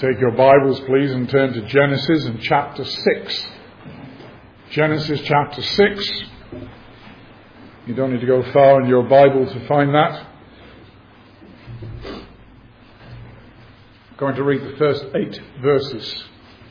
Take your Bibles, please, and turn to Genesis in chapter 6. Genesis chapter 6. You don't need to go far in your Bible to find that. I'm going to read the first 8 verses.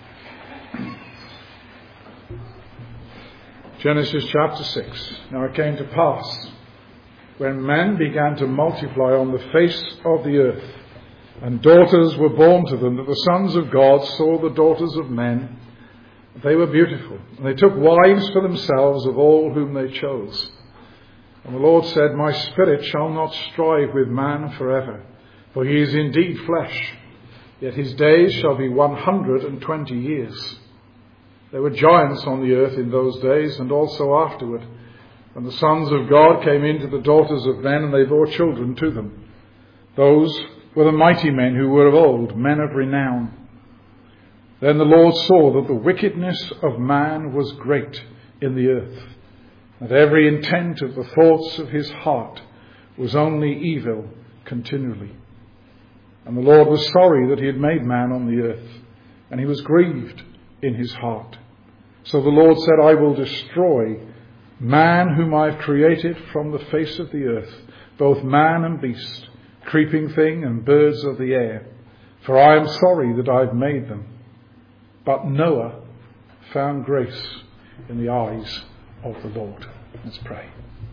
Genesis chapter 6. Now it came to pass, when men began to multiply on the face of the earth, and daughters were born to them, that the sons of God saw the daughters of men, they were beautiful, and they took wives for themselves of all whom they chose. And the Lord said, My spirit shall not strive with man forever, for he is indeed flesh, yet his days shall be 120 years. There were giants on the earth in those days, and also afterward, when the sons of God came into the daughters of men, and they bore children to them. Those were the mighty men who were of old, men of renown. Then the Lord saw that the wickedness of man was great in the earth, that every intent of the thoughts of his heart was only evil continually. And the Lord was sorry that he had made man on the earth, and he was grieved in his heart. So the Lord said, I will destroy man whom I have created from the face of the earth, both man and beast, creeping thing and birds of the air, for I am sorry that I have made them. But Noah found grace in the eyes of the Lord. Let's pray.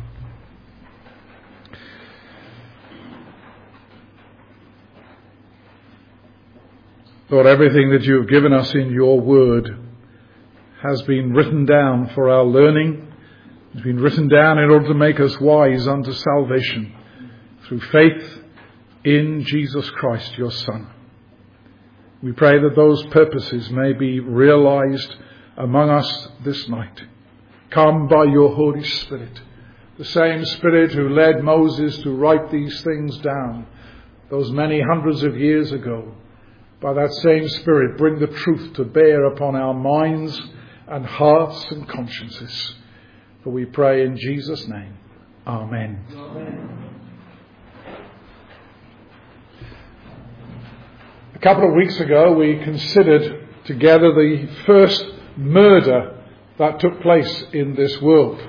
Lord, everything that you have given us in your word has been written down for our learning. It's been written down in order to make us wise unto salvation through faith in Jesus Christ, your Son. We pray that those purposes may be realized among us this night. Come by your Holy Spirit, the same Spirit who led Moses to write these things down those many hundreds of years ago. By that same Spirit, bring the truth to bear upon our minds and hearts and consciences. For we pray in Jesus' name. Amen. Amen. A couple of weeks ago, we considered together the first murder that took place in this world.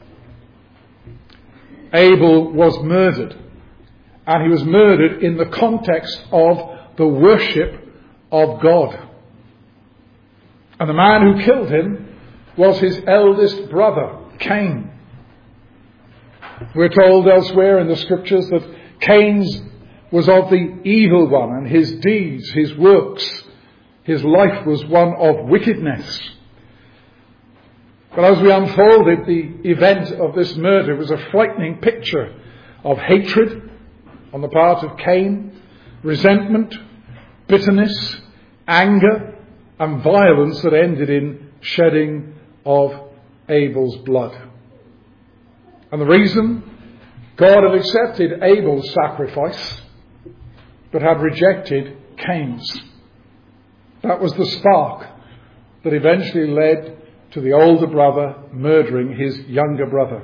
Abel was murdered, and he was murdered in the context of the worship of God. And the man who killed him was his eldest brother, Cain. We're told elsewhere in the scriptures that Cain's was of the evil one, and his deeds, his works, his life was one of wickedness. But as we unfolded the event of this murder, it was a frightening picture of hatred on the part of Cain, resentment, bitterness, anger, and violence that ended in shedding of Abel's blood. And the reason? God had accepted Abel's sacrifice, but had rejected Cain's. That was the spark that eventually led to the older brother murdering his younger brother.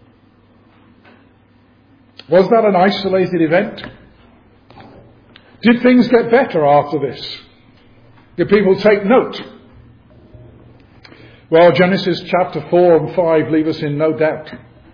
Was that an isolated event? Did things get better after this? Did people take note? Well, Genesis chapter 4 and 5 leave us in no doubt.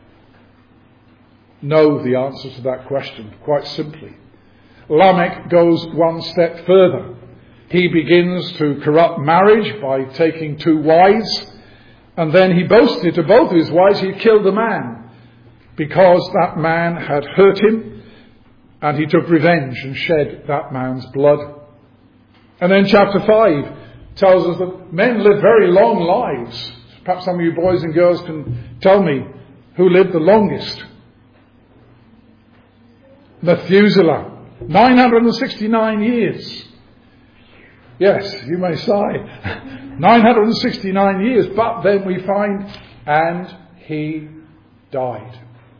Know the answer to that question, quite simply. Lamech goes one step further. He begins to corrupt marriage by taking 2 wives, and then he boasted to both of his wives he killed a man because that man had hurt him, and he took revenge and shed that man's blood. And then chapter 5 tells us that men live very long lives. Perhaps some of you boys and girls can tell me who lived the longest. Methuselah. 969 years. Yes, you may sigh. 969 years. But then we find, and he died.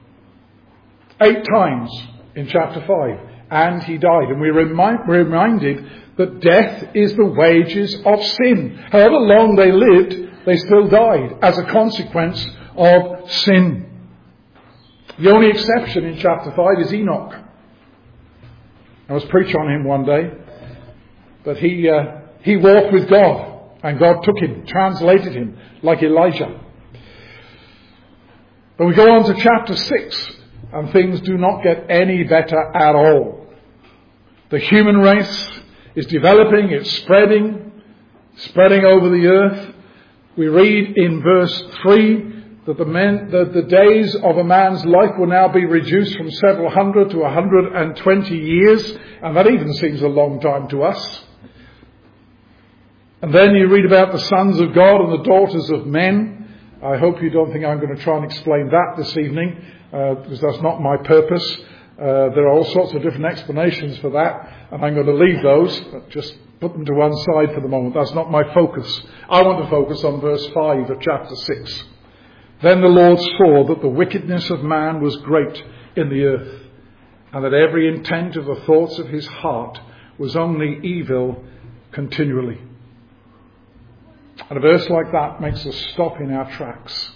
8 times in chapter 5. And he died. And we're reminded that death is the wages of sin. However long they lived, they still died as a consequence of sin. The only exception in chapter 5 is Enoch. I was preaching on him one day. But he walked with God, and God took him, translated him, like Elijah. But we go on to chapter 6, and things do not get any better at all. The human race is developing, it's spreading over the earth. We read in verse 3 that the days of a man's life will now be reduced from several hundred to 120 years, and that even seems a long time to us. And then you read about the sons of God and the daughters of men. I hope you don't think I'm going to try and explain that this evening, because that's not my purpose. There are all sorts of different explanations for that, and I'm going to leave those, but just put them to one side for the moment. That's not my focus. I want to focus on verse 5 of chapter 6. Then the Lord saw that the wickedness of man was great in the earth, and that every intent of the thoughts of his heart was only evil continually. And a verse like that makes us stop in our tracks.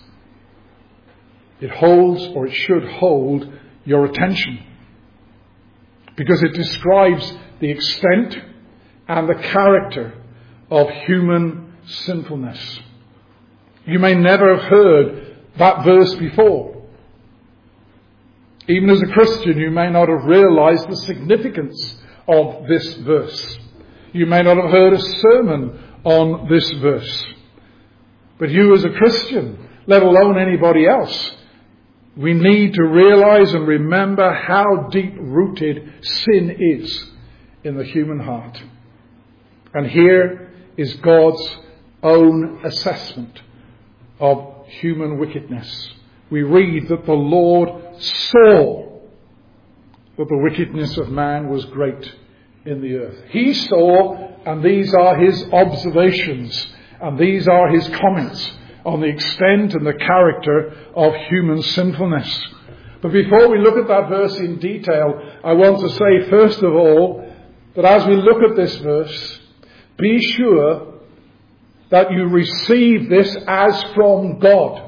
It holds, or it should hold, your attention, because it describes the extent and the character of human sinfulness. You may never have heard that verse before. Even as a Christian, you may not have realized the significance of this verse. You may not have heard a sermon on this verse. But you as a Christian, let alone anybody else, we need to realize and remember how deep-rooted sin is in the human heart. And here is God's own assessment of human wickedness. We read that the Lord saw that the wickedness of man was great in the earth. He saw, and these are his observations, and these are his comments on the extent and the character of human sinfulness. But before we look at that verse in detail, I want to say first of all that as we look at this verse, be sure that you receive this as from God.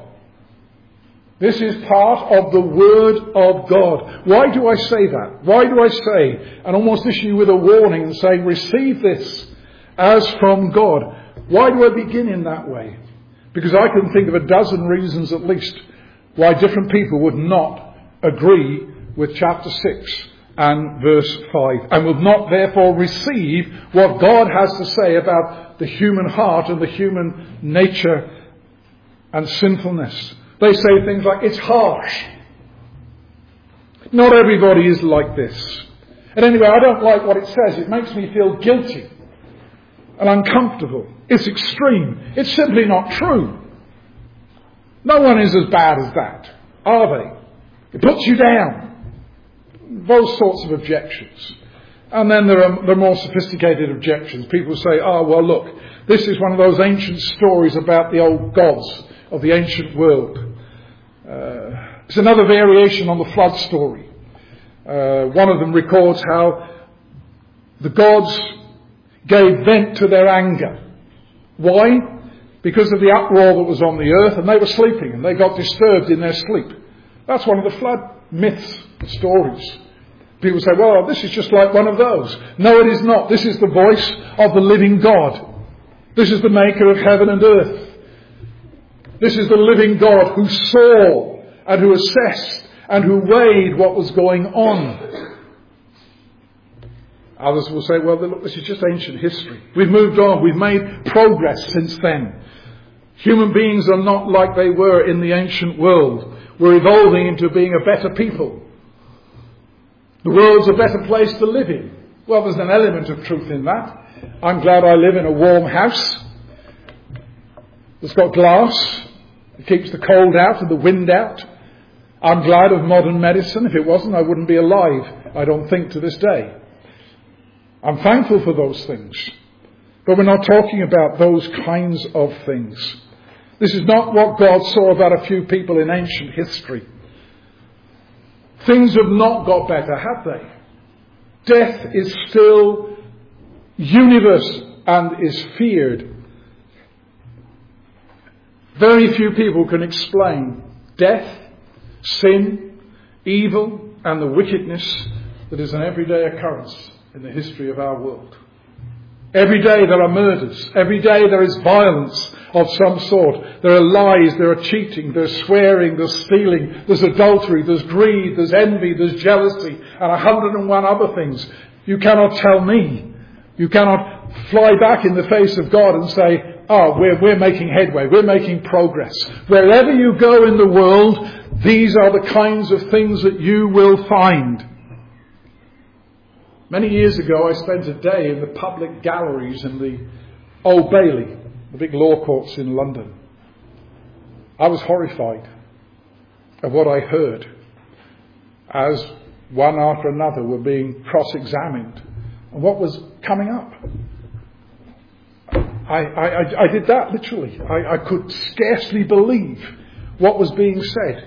This is part of the Word of God. Why do I say that? Why do I say, and almost issue with a warning and saying, receive this as from God? Why do I begin in that way? Because I can think of a dozen reasons at least why different people would not agree with chapter 6 and verse 5, and would not therefore receive what God has to say about the human heart and the human nature and sinfulness. They say things like, it's harsh. Not everybody is like this. And anyway, I don't like what it says. It makes me feel guilty and uncomfortable. It's extreme. It's simply not true. No one is as bad as that, are they? It puts you down. Those sorts of objections. And then there are more sophisticated objections. People say, oh, well, look, this is one of those ancient stories about the old gods of the ancient world. It's another variation on the flood story. One of them records how the gods gave vent to their anger. Why? Because of the uproar that was on the earth, and they were sleeping, and they got disturbed in their sleep. That's one of the flood myths, stories. People say, well, this is just like one of those. No, it is not. This is the voice of the living God. This is the maker of heaven and earth. This is the living God who saw and who assessed and who weighed what was going on. Others will say, well, look, this is just ancient history. We've moved on. We've made progress since then. Human beings are not like they were in the ancient world. We're evolving into being a better people. The world's a better place to live in. Well, there's an element of truth in that. I'm glad I live in a warm house that's got glass. It keeps the cold out and the wind out. I'm glad of modern medicine. If it wasn't, I wouldn't be alive, I don't think, to this day. I'm thankful for those things. But we're not talking about those kinds of things. This is not what God saw about a few people in ancient history. Things have not got better, have they? Death is still universal and is feared. Very few people can explain death, sin, evil, and the wickedness that is an everyday occurrence in the history of our world. Every day there are murders. Every day there is violence of some sort. There are lies, there are cheating, there's swearing, there's stealing, there's adultery, there's greed, there's envy, there's jealousy, and 101 other things. You cannot tell me. You cannot fly back in the face of God and say, we're making headway, we're making progress. Wherever you go in the world, these are the kinds of things that you will find. Many years ago, I spent a day in the public galleries in the Old Bailey, the big law courts in London. I was horrified of what I heard as one after another were being cross-examined and what was coming up. I did that literally. I could scarcely believe what was being said.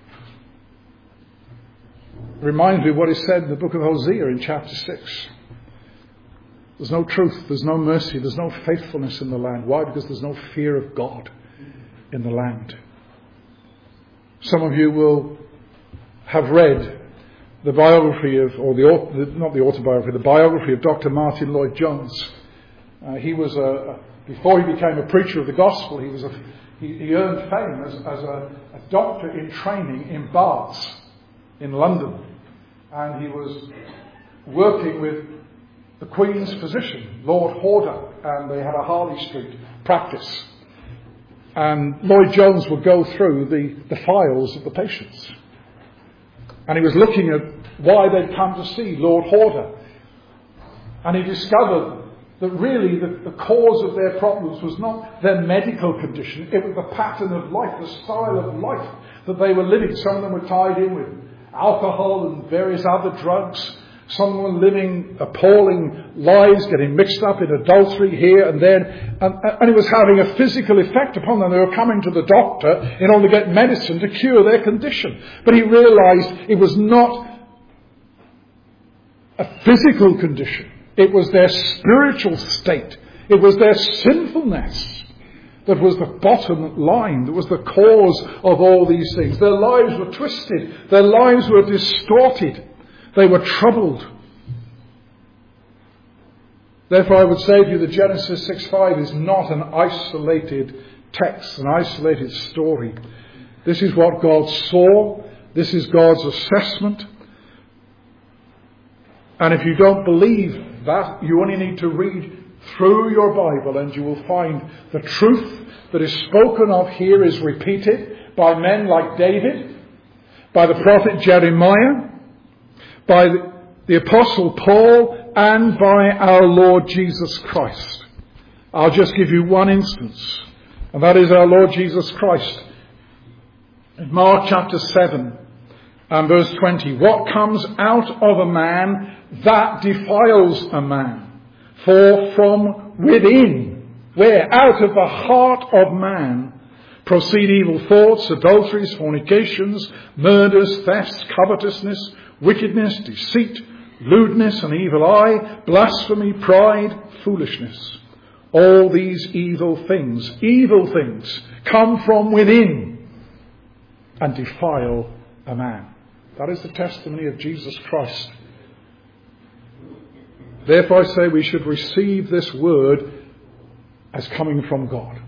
It reminds me of what is said in the book of Hosea in chapter 6. There's no truth, there's no mercy, there's no faithfulness in the land. Why? Because there's no fear of God in the land. Some of you will have read the biography of, the biography of Dr. Martin Lloyd-Jones. He was before he became a preacher of the gospel, he earned fame as a doctor in training in Baths in London. And he was working with the Queen's physician, Lord Horder, and they had a Harley Street practice. And Lloyd-Jones would go through the files of the patients. And he was looking at why they'd come to see Lord Horder. And he discovered that really the cause of their problems was not their medical condition, it was the pattern of life, the style of life that they were living. Some of them were tied in with alcohol and various other drugs. Some were living appalling lives, getting mixed up in adultery here and there. And it was having a physical effect upon them. They were coming to the doctor in order to get medicine to cure their condition. But he realized it was not a physical condition. It was their spiritual state. It was their sinfulness that was the bottom line, that was the cause of all these things. Their lives were twisted. Their lives were distorted. They were troubled. Therefore, I would say to you that Genesis 6:5 is not an isolated text, an isolated story. This is what God saw. This is God's assessment. And if you don't believe that, you only need to read through your Bible and you will find the truth that is spoken of here is repeated by men like David, by the prophet Jeremiah, by the Apostle Paul, and by our Lord Jesus Christ. I'll just give you one instance, and that is our Lord Jesus Christ. In Mark chapter 7 and verse 20, what comes out of a man, that defiles a man. For from within, where? Out of the heart of man, proceed evil thoughts, adulteries, fornications, murders, thefts, covetousness, wickedness, deceit, lewdness, an evil eye, blasphemy, pride, foolishness. All these evil things come from within and defile a man. That is the testimony of Jesus Christ. Therefore I say we should receive this word as coming from God.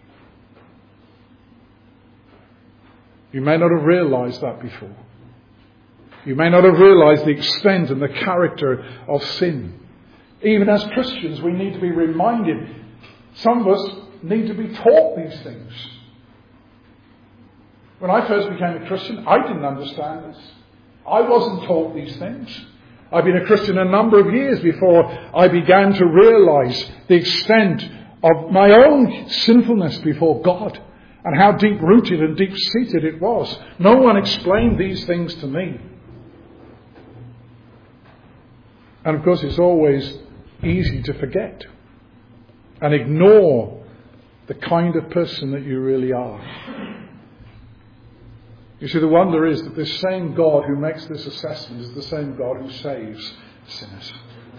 You may not have realized that before. You may not have realized the extent and the character of sin. Even as Christians, we need to be reminded. Some of us need to be taught these things. When I first became a Christian, I didn't understand this. I wasn't taught these things. I've been a Christian a number of years before I began to realize the extent of my own sinfulness before God and how deep-rooted and deep-seated it was. No one explained these things to me. And of course, it's always easy to forget and ignore the kind of person that you really are. You see, the wonder is that this same God who makes this assessment is the same God who saves sinners.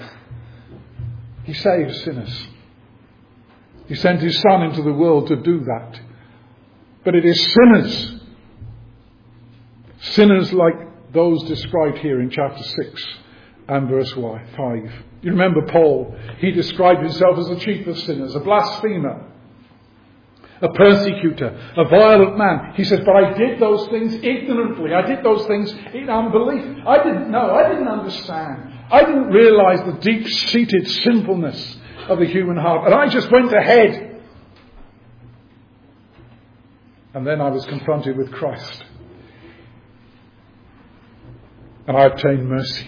He saves sinners. He sent his Son into the world to do that. But it is sinners like those described here in chapter 6 and verse 5. You remember Paul? He described himself as the chief of sinners, a blasphemer, a persecutor, a violent man. He says, but I did those things ignorantly. I did those things in unbelief. I didn't know. I didn't understand. I didn't realize the deep-seated sinfulness of the human heart. And I just went ahead. And then I was confronted with Christ. And I obtained mercy.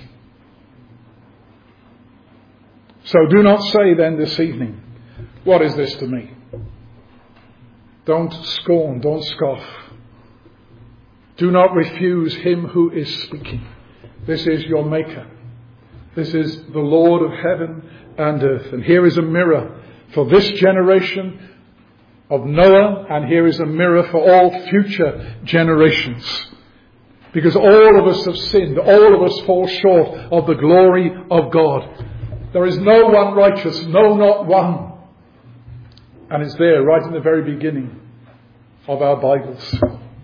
So do not say then this evening, what is this to me? Don't scorn, don't scoff. Do not refuse him who is speaking. This is your Maker. This is the Lord of heaven and earth. And here is a mirror for this generation of Noah, and here is a mirror for all future generations. Because all of us have sinned. All of us fall short of the glory of God. There is no one righteous. No, not one. And it's there right in the very beginning of our Bibles.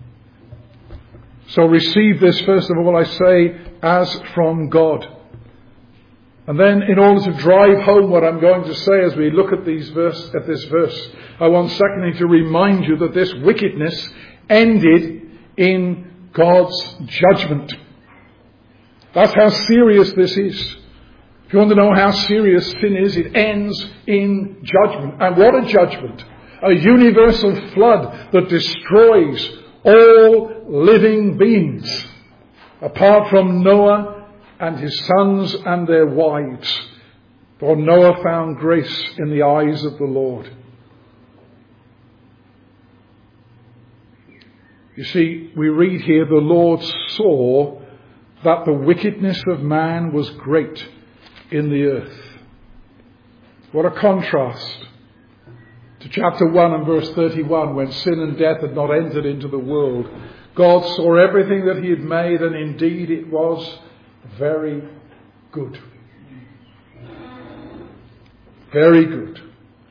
So receive this, first of all, I say, as from God. And then, in order to drive home what I'm going to say as we look at this verse, I want secondly to remind you that this wickedness ended in God's judgment. That's how serious this is. If you want to know how serious sin is, it ends in judgment. And what a judgment! A universal flood that destroys all living beings, apart from Noah and his sons and their wives. For Noah found grace in the eyes of the Lord. You see, we read here, the Lord saw that the wickedness of man was great in the earth. What a contrast to chapter 1 and verse 31, when sin and death had not entered into the world. God saw everything that he had made, and indeed it was very good. Very good.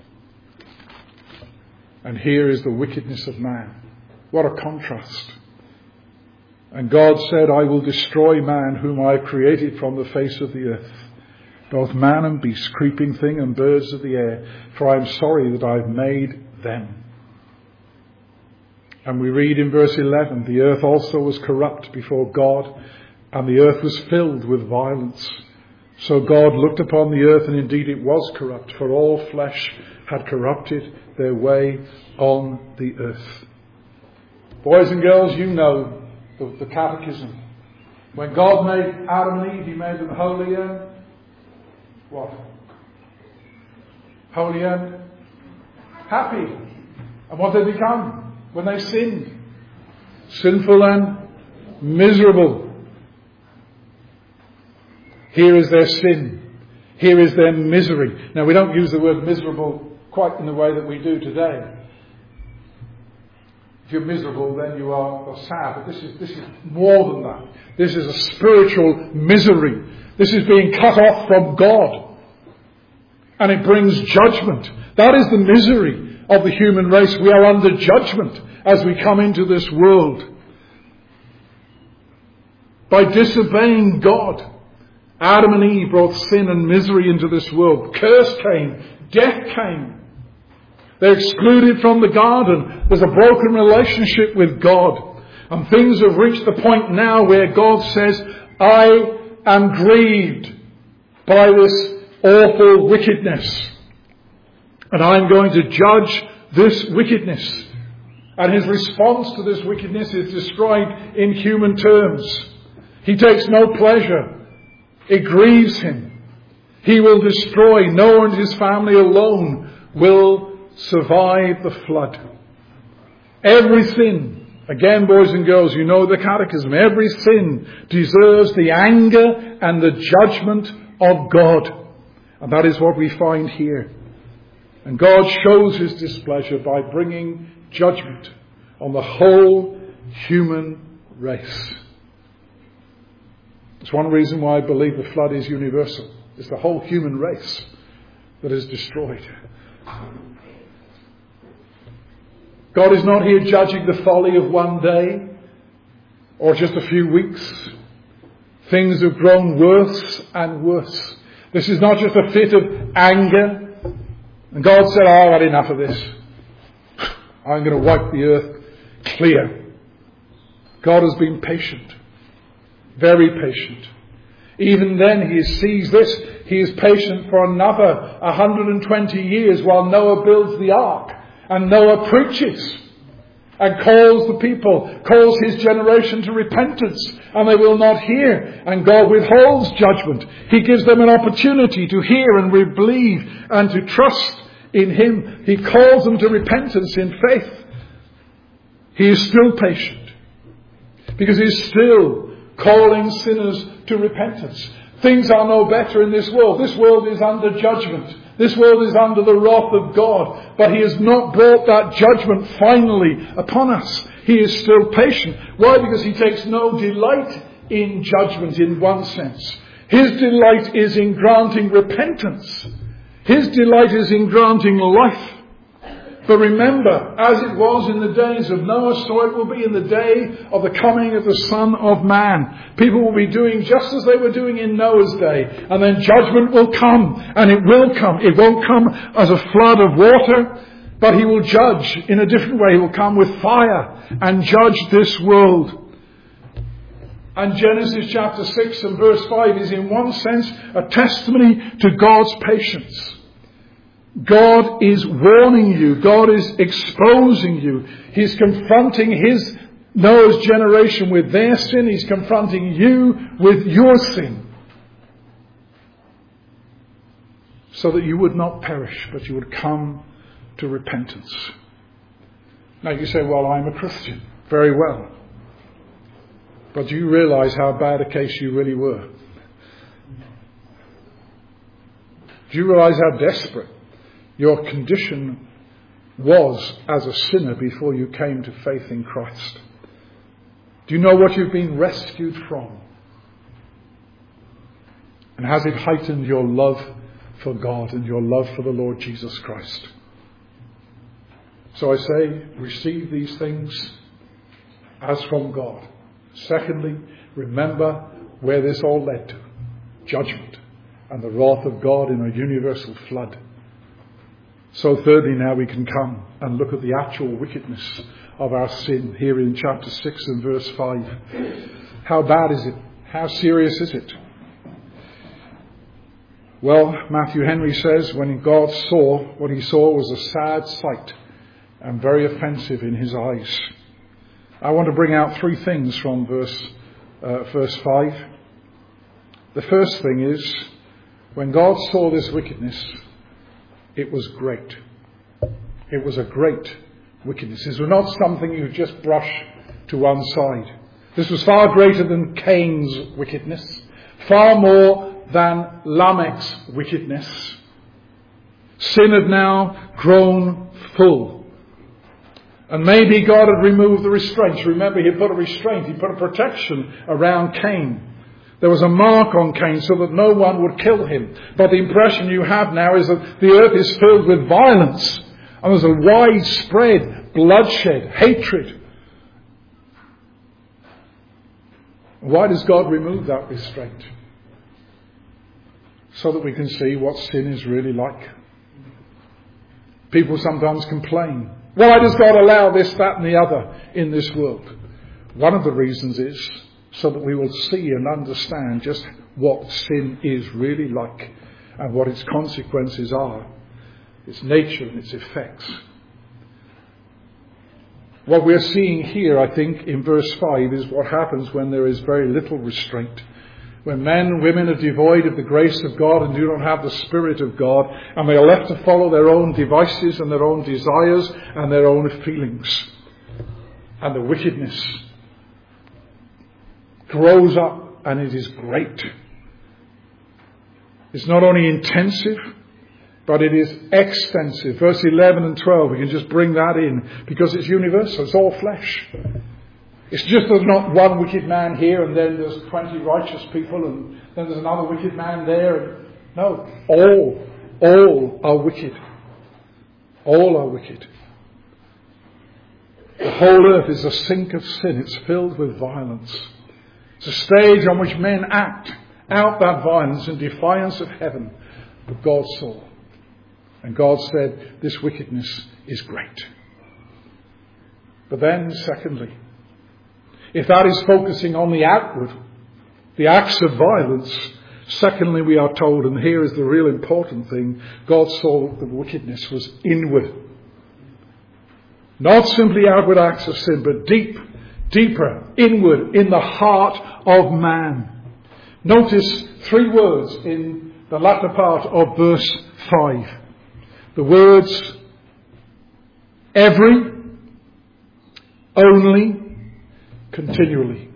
And here is the wickedness of man. What a contrast. And God said, I will destroy man whom I have created from the face of the earth, both man and beast, creeping thing and birds of the air, for I am sorry that I have made them. And we read in verse 11, the earth also was corrupt before God, and the earth was filled with violence. So God looked upon the earth, and indeed it was corrupt, for all flesh had corrupted their way on the earth. Boys and girls, you know the catechism. When God made Adam and Eve, he made them holy and what? Holy and happy. And what did they become when they sinned? Sinful and miserable. Here is their sin. Here is their misery. Now, we don't use the word miserable quite in the way that we do today. If you're miserable, then you are sad. But this is more than that. This is a spiritual misery. This is being cut off from God. And it brings judgment. That is the misery of the human race. We are under judgment as we come into this world. By disobeying God, Adam and Eve brought sin and misery into this world. Curse came. Death came. They're excluded from the garden. There's a broken relationship with God. And things have reached the point now where God says, I am grieved by this awful wickedness. And I'm going to judge this wickedness. And his response to this wickedness is described in human terms. He takes no pleasure. It grieves him. He will destroy. Noah and his family alone will survive the flood. Every sin, again, boys and girls, you know the catechism, every sin deserves the anger and the judgment of God. And that is what we find here. And God shows his displeasure by bringing judgment on the whole human race. It's one reason why I believe the flood is universal. It's the whole human race that is destroyed. God is not here judging the folly of one day or just a few weeks. Things have grown worse and worse. This is not just a fit of anger. And God said, I've had enough of this. I'm going to wipe the earth clear. God has been patient. Very patient. Even then he sees this. He is patient for another 120 years while Noah builds the ark. And Noah preaches and calls the people, calls his generation to repentance, and they will not hear. And God withholds judgment. He gives them an opportunity to hear and believe and to trust in him. He calls them to repentance in faith. He is still patient because he is still calling sinners to repentance. Things are no better in this world. This world is under judgment. This world is under the wrath of God. But he has not brought that judgment finally upon us. He is still patient. Why? Because he takes no delight in judgment in one sense. His delight is in granting repentance. His delight is in granting life. But remember, as it was in the days of Noah, so it will be in the day of the coming of the Son of Man. People will be doing just as they were doing in Noah's day. And then judgment will come. And it will come. It won't come as a flood of water. But he will judge in a different way. He will come with fire and judge this world. And Genesis chapter 6 and verse 5 is in one sense a testimony to God's patience. God is warning you. God is exposing you. He's confronting Noah's generation with their sin. He's confronting you with your sin. So that you would not perish, but you would come to repentance. Now you say, well, I'm a Christian. Very well. But do you realize how bad a case you really were? Do you realize how desperate your condition was as a sinner before you came to faith in Christ? Do you know what you've been rescued from? And has it heightened your love for God and your love for the Lord Jesus Christ? So I say, receive these things as from God. Secondly, remember where this all led to. Judgment and the wrath of God in a universal flood. So thirdly, now we can come and look at the actual wickedness of our sin here in chapter 6 and verse 5. How bad is it? How serious is it? Well, Matthew Henry says, when God saw, what he saw was a sad sight and very offensive in his eyes. I want to bring out three things from verse 5. The first thing is, when God saw this wickedness, it was great. It was a great wickedness. This was not something you just brush to one side. This was far greater than Cain's wickedness, far more than Lamech's wickedness. Sin had now grown full. And maybe God had removed the restraints. Remember, he put a restraint, he put a protection around Cain. There was a mark on Cain so that no one would kill him. But the impression you have now is that the earth is filled with violence. And there's a widespread bloodshed, hatred. Why does God remove that restraint? So that we can see what sin is really like. People sometimes complain. Why does God allow this, that and the other in this world? One of the reasons is so that we will see and understand just what sin is really like and what its consequences are, its nature and its effects. What we're seeing here, I think, in verse 5 is what happens when there is very little restraint. When men and women are devoid of the grace of God and do not have the Spirit of God, and they are left to follow their own devices and their own desires and their own feelings. And the wickedness grows up, and it is great. It's not only intensive, but it is extensive. Verse 11 and 12, we can just bring that in, because it's universal, it's all flesh. It's just there's not one wicked man here and then there's 20 righteous people and then there's another wicked man there. No, all are wicked. All are wicked. The whole earth is a sink of sin. It's filled with violence. It's a stage on which men act out that violence in defiance of heaven. But God saw. And God said, this wickedness is great. But then, secondly, if that is focusing on the outward, the acts of violence, secondly we are told, and here is the real important thing, God saw that the wickedness was inward. Not simply outward acts of sin, but deeper, inward, in the heart of man. Notice 3 words in the latter part of verse 5. The words every, only, continually.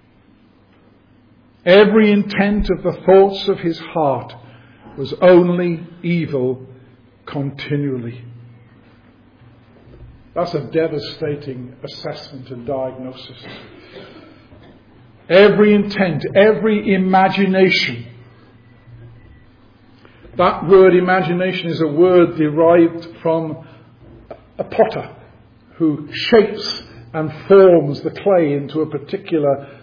Every intent of the thoughts of his heart was only evil continually. That's a devastating assessment and diagnosis. Every intent, every imagination. That word imagination is a word derived from a potter who shapes and forms the clay into a particular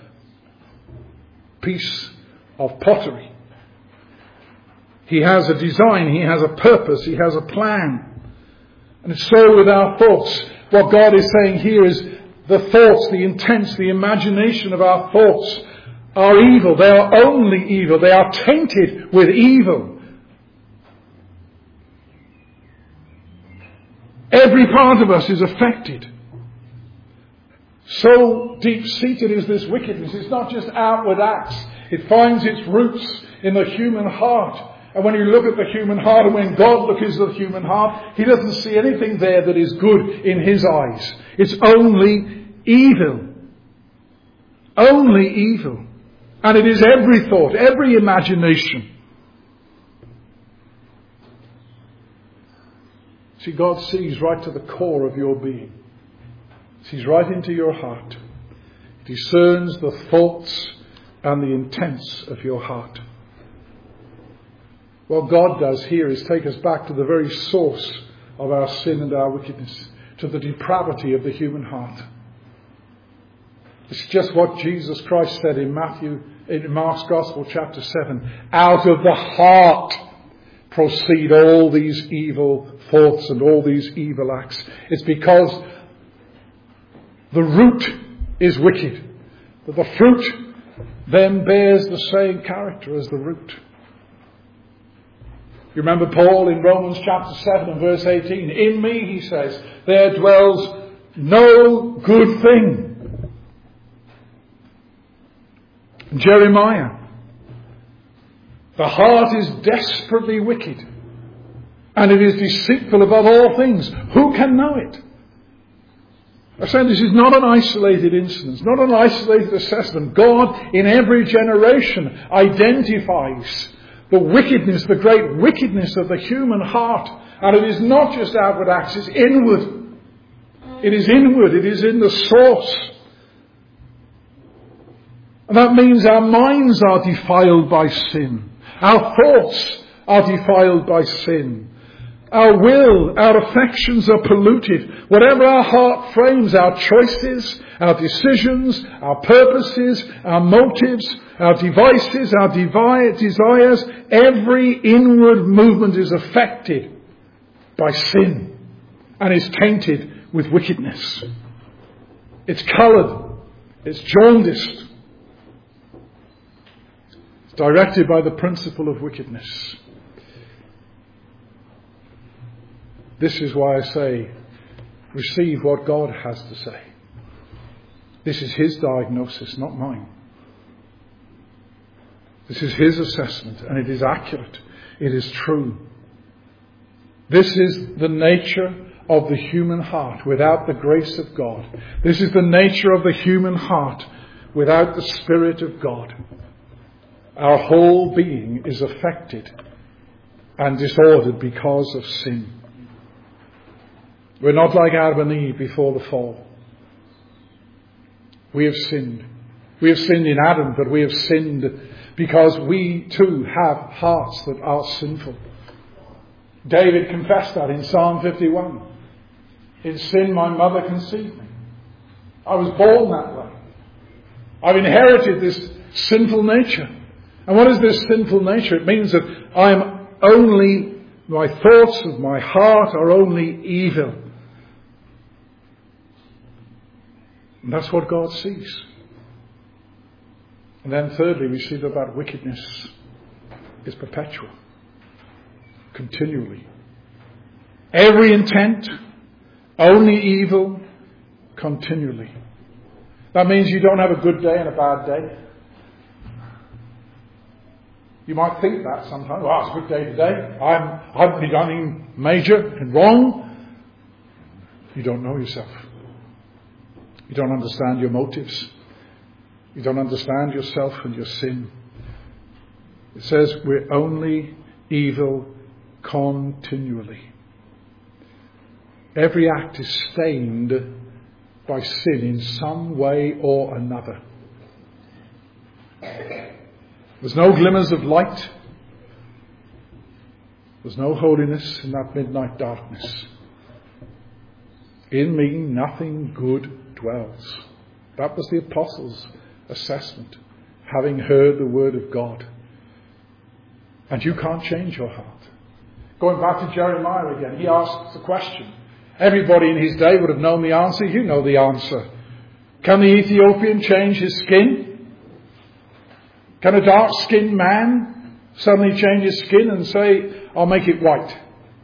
piece of pottery. He has a design, he has a purpose, he has a plan. And it's so with our thoughts. What God is saying here is the thoughts, the intents, the imagination of our thoughts are evil. They are only evil. They are tainted with evil. Every part of us is affected. So deep-seated is this wickedness. It's not just outward acts. It finds its roots in the human heart. And when you look at the human heart, and when God looks at the human heart, he doesn't see anything there that is good in his eyes. It's only evil. Only evil. And it is every thought, every imagination. See, God sees right to the core of your being. Sees right into your heart. He discerns the thoughts and the intents of your heart. What God does here is take us back to the very source of our sin and our wickedness, to the depravity of the human heart. It's just what Jesus Christ said in Mark's Gospel, chapter 7. Out of the heart proceed all these evil thoughts and all these evil acts. It's because the root is wicked, but the fruit then bears the same character as the root. You remember Paul in Romans chapter 7 and verse 18. In me, he says, there dwells no good thing. Jeremiah. The heart is desperately wicked, and it is deceitful above all things. Who can know it? I say this is not an isolated incident, not an isolated assessment. God in every generation identifies the wickedness, the great wickedness of the human heart. And it is not just outward acts, it's inward. It is inward, it is in the source. And that means our minds are defiled by sin. Our thoughts are defiled by sin. Our will, our affections are polluted. Whatever our heart frames, our choices, our decisions, our purposes, our motives, our devices, our desires, every inward movement is affected by sin and is tainted with wickedness. It's coloured. It's jaundiced. It's directed by the principle of wickedness. This is why I say, receive what God has to say. This is his diagnosis, not mine. This is his assessment, and it is accurate. It is true. This is the nature of the human heart without the grace of God. This is the nature of the human heart without the Spirit of God. Our whole being is affected and disordered because of sin. We're not like Adam and Eve before the fall. We have sinned. We have sinned in Adam, but we have sinned because we too have hearts that are sinful. David confessed that in Psalm 51. In sin my mother conceived me. I was born that way. I've inherited this sinful nature. And what is this sinful nature? It means that my thoughts of my heart are only evil. And that's what God sees. And then thirdly, we see that wickedness is perpetual, continually. Every intent, only evil, continually. That means you don't have a good day and a bad day. You might think that sometimes. Well, it's a good day today. I haven't done anything major and wrong. You don't know yourself. You don't understand your motives. You don't understand yourself and your sin. It says we're only evil continually. Every act is stained by sin in some way or another. There's no glimmers of light. There's no holiness in that midnight darkness. In me nothing good dwells. That was the apostles' assessment, having heard the word of God. And you can't change your heart. Going back to Jeremiah again, he asks the question. Everybody in his day would have known the answer. You know the answer. Can the Ethiopian change his skin? Can a dark-skinned man suddenly change his skin and say, I'll make it white?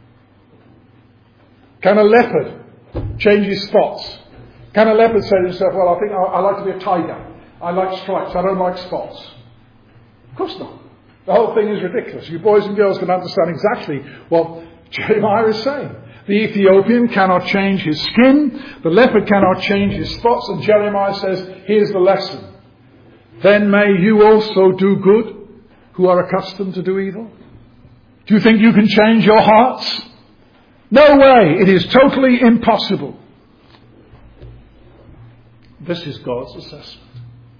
Can a leopard change his spots? Can a leopard say to himself, well, I think I like to be a tiger. I like stripes. I don't like spots. Of course not. The whole thing is ridiculous. You boys and girls can understand exactly what Jeremiah is saying. The Ethiopian cannot change his skin. The leopard cannot change his spots. And Jeremiah says, here's the lesson. Then may you also do good, who are accustomed to do evil. Do you think you can change your hearts? No way. It is totally impossible. This is God's assessment.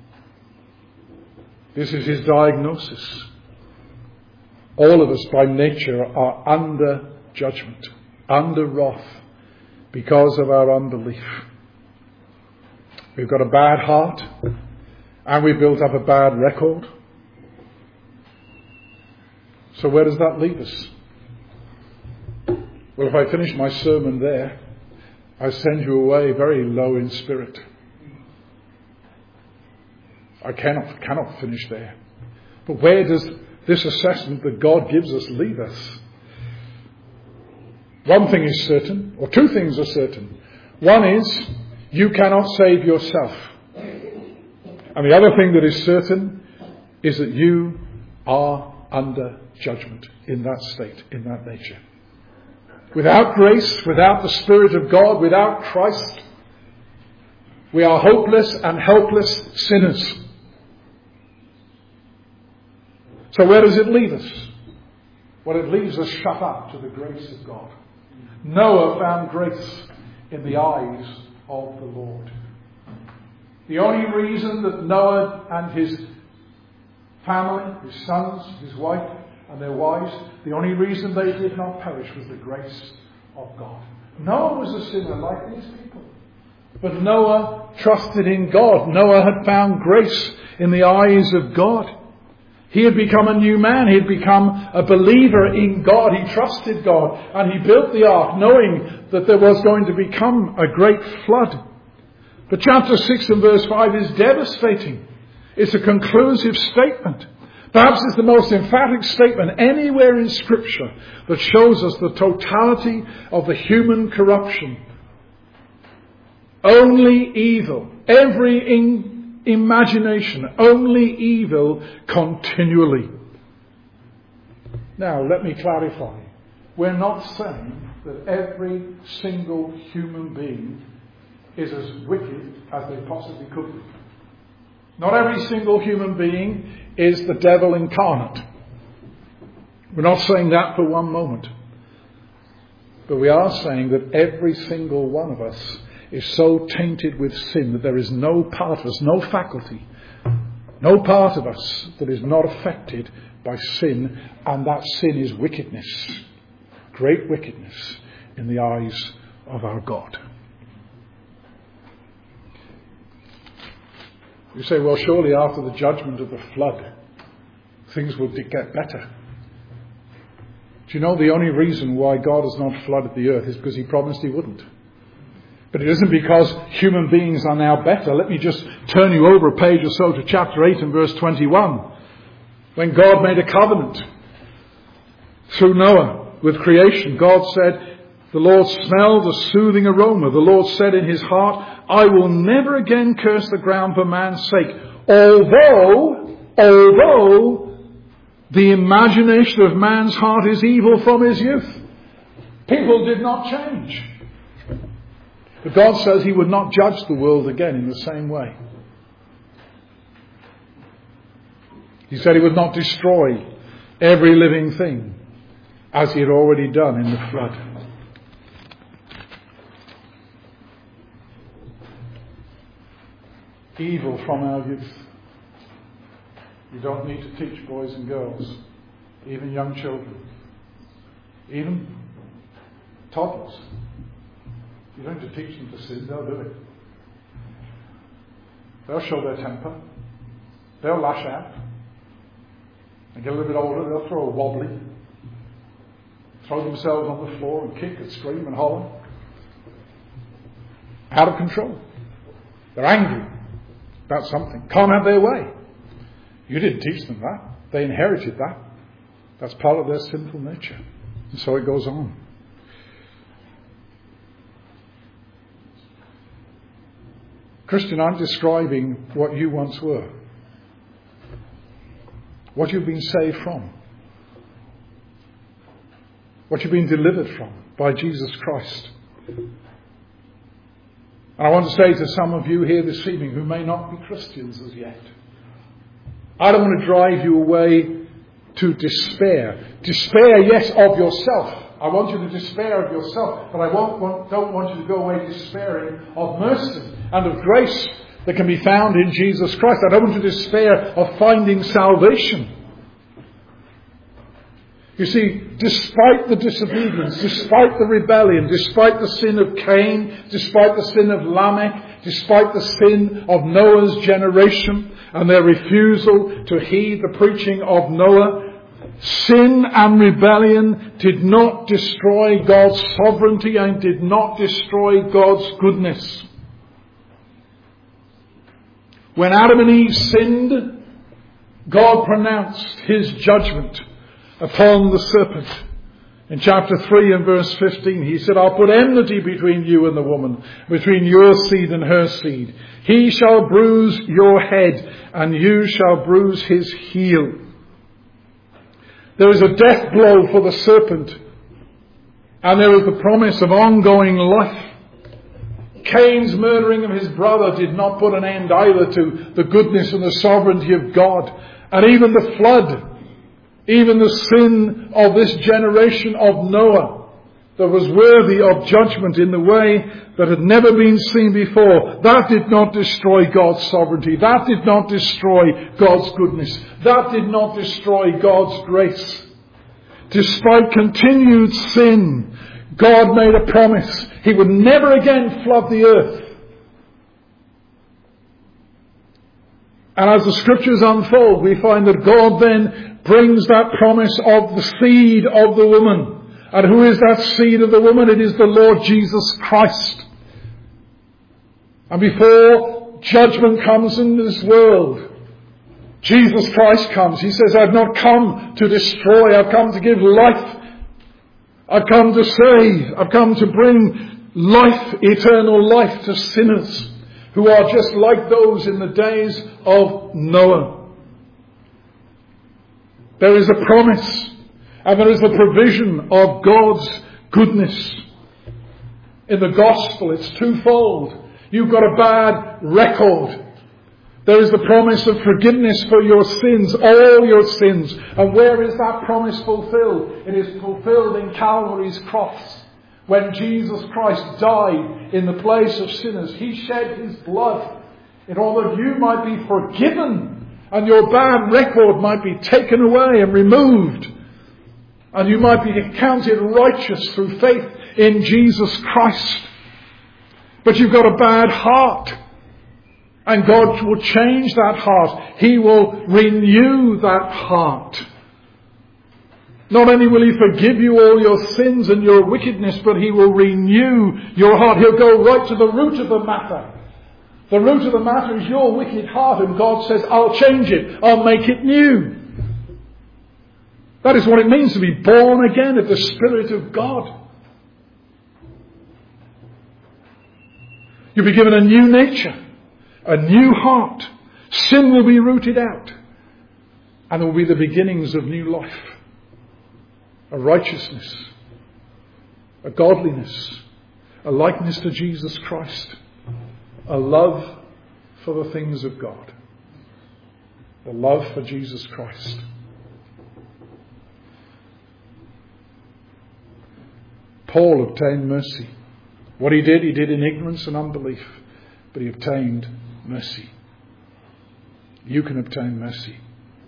This is his diagnosis. All of us by nature are under judgment, under wrath, because of our unbelief. We've got a bad heart, and we've built up a bad record. So where does that leave us? Well, if I finish my sermon there, I send you away very low in spirit. I cannot finish there. But where does this assessment that God gives us leave us? One thing is certain, or two things are certain. One is, you cannot save yourself. And the other thing that is certain is that you are under judgment in that state, in that nature. Without grace, without the Spirit of God, without Christ, we are hopeless and helpless sinners. So where does it leave us? Well, it leaves us shut up to the grace of God. Noah found grace in the eyes of the Lord. The only reason that Noah and his family, his sons, his wife and their wives, the only reason they did not perish was the grace of God. Noah was a sinner like these people. But Noah trusted in God. Noah had found grace in the eyes of God. He had become a new man. He had become a believer in God. He trusted God. And he built the ark knowing that there was going to become a great flood. But chapter 6 and verse 5 is devastating. It's a conclusive statement. Perhaps it's the most emphatic statement anywhere in Scripture that shows us the totality of the human corruption. Only evil. Every imagination. Only evil continually. Now, let me clarify. We're not saying that every single human being is as wicked as they possibly could be. Not every single human being is the devil incarnate. We're not saying that for one moment. But we are saying that every single one of us is so tainted with sin that there is no part of us, no faculty, no part of us that is not affected by sin, and that sin is wickedness, great wickedness in the eyes of our God. You say, well, surely after the judgment of the flood, things will get better. Do you know the only reason why God has not flooded the earth is because he promised he wouldn't? But it isn't because human beings are now better. Let me just turn you over a page or so to chapter 8 and verse 21. When God made a covenant through Noah with creation, God said, the Lord smelled a soothing aroma. The Lord said in his heart, I will never again curse the ground for man's sake. Although the imagination of man's heart is evil from his youth. People did not change. But God says he would not judge the world again in the same way. He said he would not destroy every living thing as he had already done in the flood. Evil from our youth. You don't need to teach boys and girls, even young children, even toddlers. You don't need to teach them to sin, they'll do it. They'll show their temper. They'll lash out. They get a little bit older, they'll throw a wobbly. Throw themselves on the floor and kick and scream and holler. Out of control. They're angry about something. Can't have their way. You didn't teach them that. They inherited that. That's part of their sinful nature. And so it goes on. Christian, I'm describing what you once were. What you've been saved from. What you've been delivered from by Jesus Christ. And I want to say to some of you here this evening who may not be Christians as yet, I don't want to drive you away to despair. Despair, yes, of yourself. I want you to despair of yourself, but I don't want you to go away despairing of mercy and of grace that can be found in Jesus Christ. I don't want you to despair of finding salvation. You see, despite the disobedience, despite the rebellion, despite the sin of Cain, despite the sin of Lamech, despite the sin of Noah's generation and their refusal to heed the preaching of Noah, sin and rebellion did not destroy God's sovereignty and did not destroy God's goodness. When Adam and Eve sinned, God pronounced his judgment upon the serpent. In chapter 3 and verse 15, he said, I'll put enmity between you and the woman, between your seed and her seed. He shall bruise your head, and you shall bruise his heel. There is a death blow for the serpent, and there is the promise of ongoing life. Cain's murdering of his brother did not put an end either to the goodness and the sovereignty of God. And even the flood, even the sin of this generation of Noah that was worthy of judgment in the way that had never been seen before, that did not destroy God's sovereignty. That did not destroy God's goodness. That did not destroy God's grace. Despite continued sin, God made a promise. He would never again flood the earth. And as the scriptures unfold, we find that God then brings that promise of the seed of the woman. And who is that seed of the woman? It is the Lord Jesus Christ. And before judgment comes in this world, Jesus Christ comes. He says, I've not come to destroy, I've come to give life. I've come to save. I've come to bring life, eternal life to sinners who are just like those in the days of Noah. There is a promise and there is the provision of God's goodness. In the gospel, it's twofold. You've got a bad record. There is the promise of forgiveness for your sins, all your sins. And where is that promise fulfilled? It is fulfilled in Calvary's cross. When Jesus Christ died in the place of sinners, he shed his blood in order that you might be forgiven and your bad record might be taken away and removed. And you might be counted righteous through faith in Jesus Christ. But you've got a bad heart. And God will change that heart. He will renew that heart. Not only will He forgive you all your sins and your wickedness, but He will renew your heart. He'll go right to the root of the matter. The root of the matter is your wicked heart, and God says, I'll change it. I'll make it new. That is what it means to be born again of the Spirit of God. You'll be given a new nature, a new heart. Sin will be rooted out, and there will be the beginnings of new life. A righteousness, a godliness, a likeness to Jesus Christ, a love for the things of God, the love for Jesus Christ. Paul obtained mercy. What he did in ignorance and unbelief, but he obtained mercy. You can obtain mercy.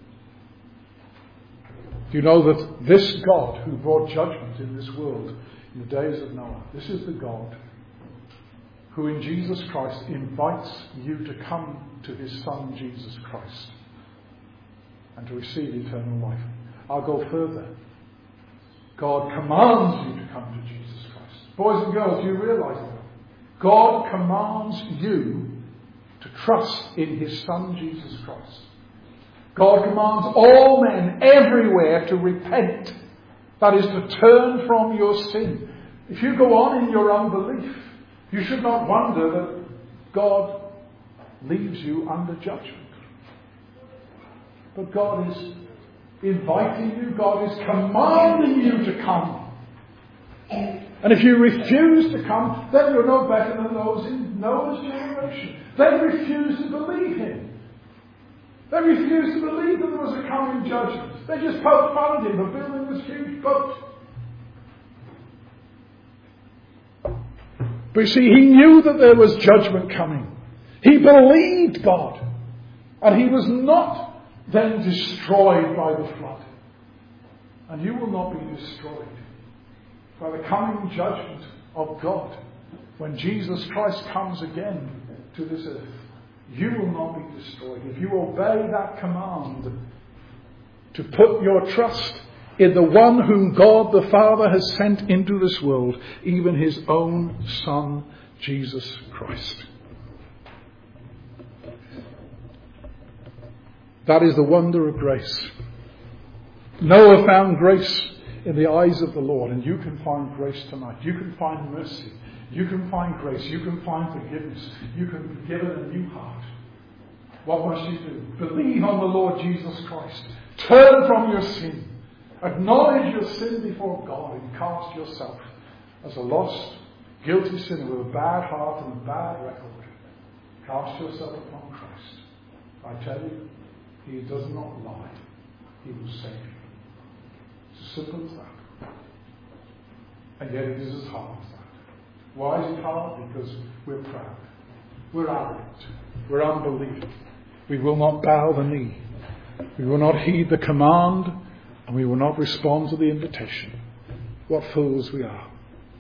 You know that this God who brought judgment in this world in the days of Noah, this is the God who in Jesus Christ invites you to come to His Son Jesus Christ and to receive eternal life. I'll go further. God commands you to come to Jesus Christ. Boys and girls, do you realise that? God commands you to trust in His Son Jesus Christ. God commands all men everywhere to repent. That is, to turn from your sin. If you go on in your unbelief, you should not wonder that God leaves you under judgment. But God is inviting you, God is commanding you to come. And if you refuse to come, then you're no better than those in Noah's generation. They refused to believe Him. They refused to believe that there was a coming judgment. They just poked fun at Him for building this huge boat. But you see, he knew that there was judgment coming. He believed God. And he was not then destroyed by the flood. And you will not be destroyed by the coming judgment of God. When Jesus Christ comes again to this earth, you will not be destroyed. If you obey that command to put your trust in the one whom God the Father has sent into this world, even His own Son, Jesus Christ. That is the wonder of grace. Noah found grace in the eyes of the Lord, and you can find grace tonight. You can find mercy. You can find grace. You can find forgiveness. You can be given a new heart. What must you do? Believe on the Lord Jesus Christ. Turn from your sin. Acknowledge your sin before God and cast yourself as a lost, guilty sinner with a bad heart and a bad record. Cast yourself upon Christ. I tell you, He does not lie. He will save you. It's as simple as that. And yet it is as hard as that. Why is it hard? Because we're proud. We're arrogant. We're unbelieving. We will not bow the knee. We will not heed the command, and we will not respond to the invitation. What fools we are.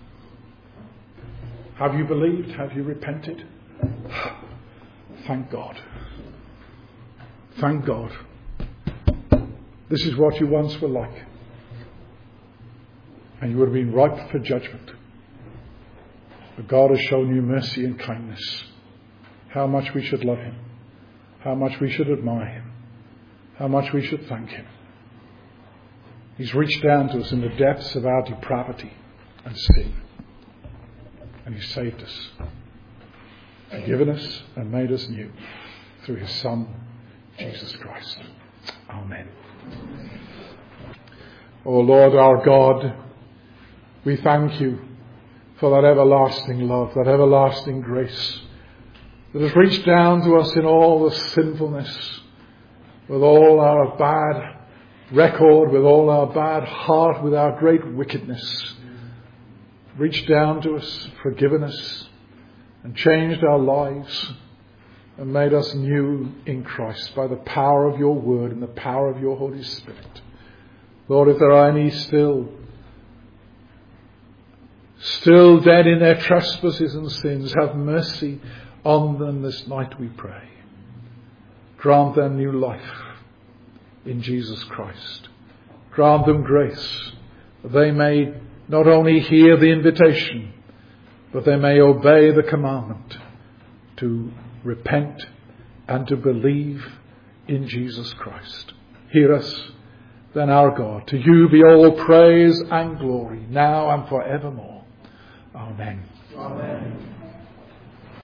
Have you believed? Have you repented? Thank God. Thank God. This is what you once were like. And you would have been ripe for judgment. But God has shown you mercy and kindness. How much we should love Him. How much we should admire Him. How much we should thank Him. He's reached down to us in the depths of our depravity and sin. And He saved us. Forgiven us and made us new through His Son, Jesus Christ. Amen. O Lord our God, we thank You for that everlasting love, that everlasting grace that has reached down to us in all the sinfulness, with all our bad record, with all our bad heart, with our great wickedness. Reached down to us, forgiven us, and changed our lives, and made us new in Christ by the power of Your word and the power of Your Holy Spirit. Lord, if there are any still dead in their trespasses and sins, have mercy on them this night, we pray. Grant them new life in Jesus Christ. Grant them grace, that they may not only hear the invitation, but they may obey the commandment to repent and to believe in Jesus Christ. Hear us, then, our God. To you be all praise and glory, now and forevermore. Amen. Amen.